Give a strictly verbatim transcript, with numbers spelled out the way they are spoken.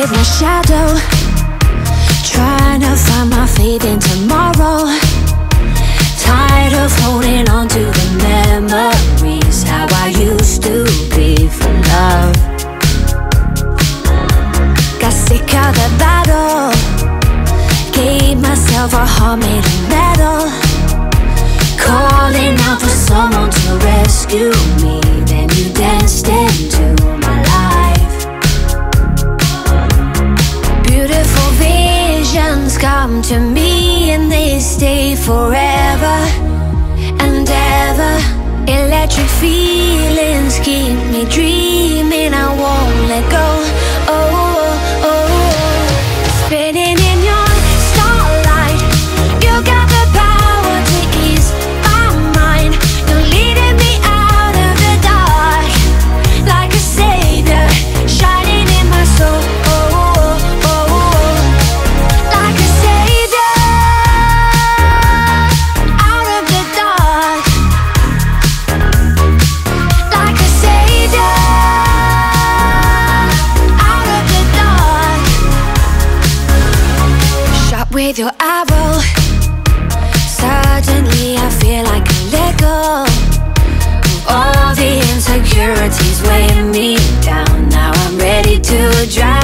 with my shadow, trying to find my faith in tomorrow. Tired of holding on to the memories, how I used to be for love. Got sick of the battle, gave myself a heart made of metal, calling out for someone to rescue me. Then you danced into my life. Beautiful visions come to me and they stay forever and ever. Electric feelings keep me dreaming, I won't let go. Oh, oh, oh. Spinning in your starlight, you got the power to ease my mind. You're leading me out of the dark like a savior, shining in my soul. Oh, oh, oh, oh. Like a savior, out of the dark. Like a savior, out of the dark. Shot with your arrow, suddenly I feel like I let go of all the insecurities weighing me down. Now I'm ready to drive.